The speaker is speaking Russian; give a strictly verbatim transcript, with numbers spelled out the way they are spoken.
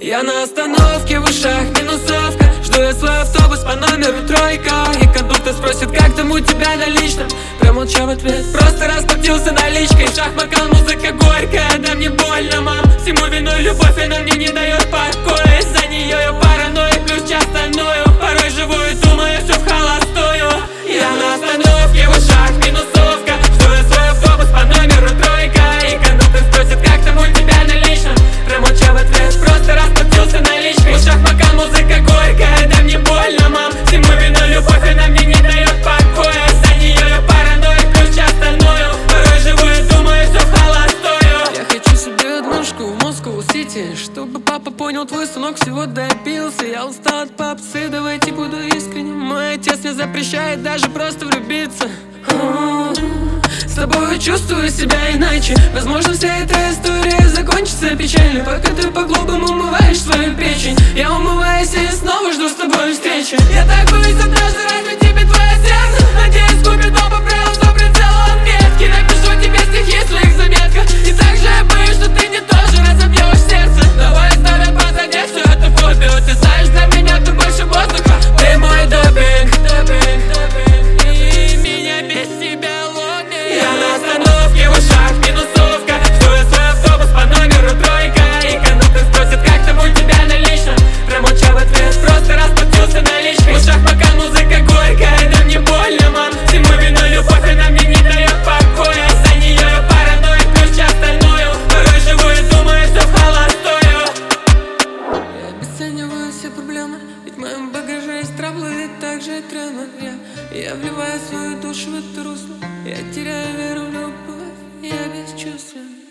Я на остановке, в ушах минусовка. Жду я свой автобус по номеру тройка. И кондуктор спросит, как там у тебя на личном. Промолчав ответ, просто расплатился наличкой. Шах-макал, музыка горькая, да мне больно, мам. Всему виной любовь, она мне не дает покоя. Из-за нее я паранойя, плюс часто ною. Порой живу и думаю, все в холостую. Я на остановке, в ушах минусовка. Жду я свой автобус по номеру тройка. И кондуктор спросит, как там у тебя на личном. Промолчав ответ, просто расплатился наличкой. В ушах макал, музыка горькая, да мне больно, мам. Всему виной любовь, она мне не дает покоя. За нее я паранойя, плюс часто ною. Порой живу и думаю, все в холостую. Я хочу себе однушку в Москву-Сити, чтобы папа понял, твой сынок всего добился. Я устал от попсы, давайте буду искренним. Мой отец мне запрещает даже просто влюбиться. С тобой чувствую себя иначе. Возможно, вся эта история закончится печально. Пока ты по-глупому умываешь свою печень, я умываюсь и снова жду с тобой встречи. Я так боюсь однажды разбить тебе твое сердце. Надеюсь, Купидон поправил, что прицел он меткий. Напишу тебе стихи в своих заметках. И также я боюсь, что ты мне тоже разобьешь сердце. Давай оставим позади все это фобию. Ты знаешь, для меня ты больше воздуха. Ты мой допинг, допинг, допинг. И меня без тебя ломит. Я на остановке, в ушах минусовка. Жду я свой автобус по номеру тройка. И кондуктор спросит, как там у тебя на личном. Промолчав ответ, просто расплатился наличкой. В ушах пока музыка горькая, да мне больно, мам. Всему виной любовь, она мне не дает покоя. За нее я паранойя, плюс часто ною. Порой живу и думаю, все в холостую. Я обесцениваю все проблемы, ведь в моем багаже есть траблы и также травмы. Я, я вливаю свою душу в это русло. Я теряю веру в любовь, я бесчувствен.